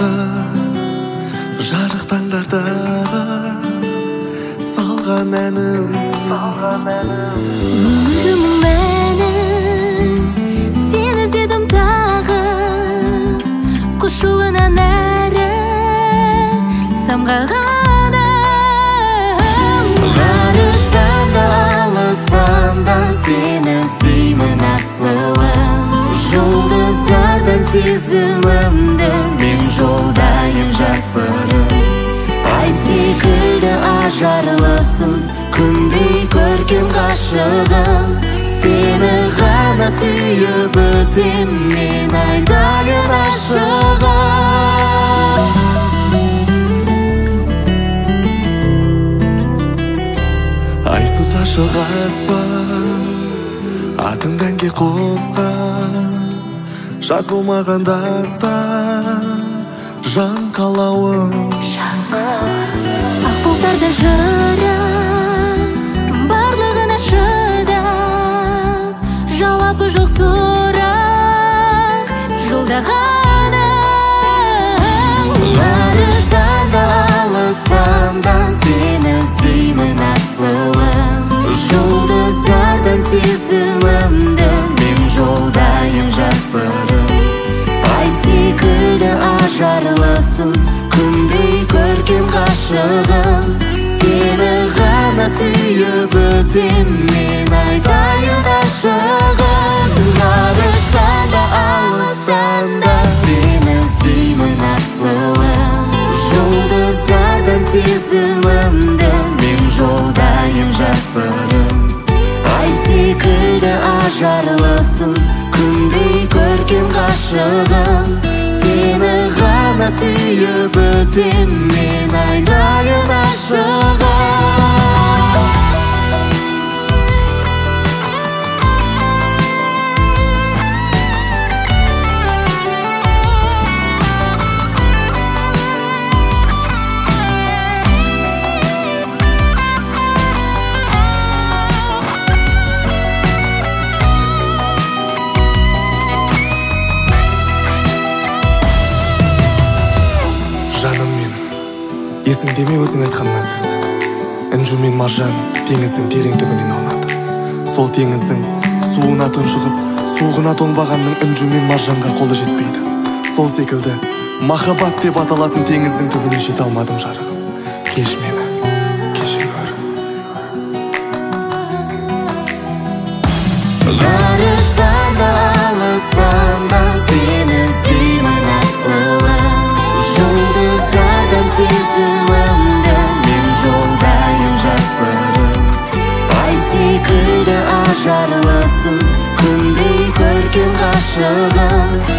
таңдардағы, жарық таңдардағы салған әнім. Өмірім мәні, сен іздедім тағы, құш жолынан әрі самғағаным. Ғарыштан да алыстан да сені іздеймін асылым. Жұлдыздардан сезімімді мен жолдайын жасырып. Ай секілді ажарлысың, күндей көркем ғашығым. Сені ғана сүйіп өтем мен айдайын ашығым. Айсыз ашық аспан, атыңды әнге қосқан, жазылмаған дастан, жан қалауым. Ақ бұлттарда жырым, барлығына шыдап, жауабы жоқ сұрақ жолдағаным. Ғарыштан да алыстан да сені іздеймін асылым. Жұлдыздардан сезімімді мен жолдайын жасырып. Ай секілді ажарлысың, күндей көркем ғашығым. Сені ғана сүйіп өтем мен айдайын ашығым. Ғарыштан да алыстан да сені іздеймін асылым. Жұлдыздардан сезімімді мен жолдайын жасырып. Ай секілді ажарлысың, күндей көркем ғашығым. Сені ғана сүйіп өтем мен айдайын ашығым. Жаным менің, есіңде ме өзің айтқан мына сөз? Інжу мен маржан теңіздің терең түбінен аунады. Сол теңіздің суына тұншығып, суығына тоңбағанның інжу мен маржанға қолы жетпейді. Сол секілді махаббат деп аталатын теңіздің түбіне жете алмадым жарығым. Кеш мені, кеше көр. Ғарыштан да алыстан да сені іздеймін асылым. Жұлдыздардан сезімімді мен жолдайын жасырып. Ай секілді ажарлысың, күндей көркем ғашығым.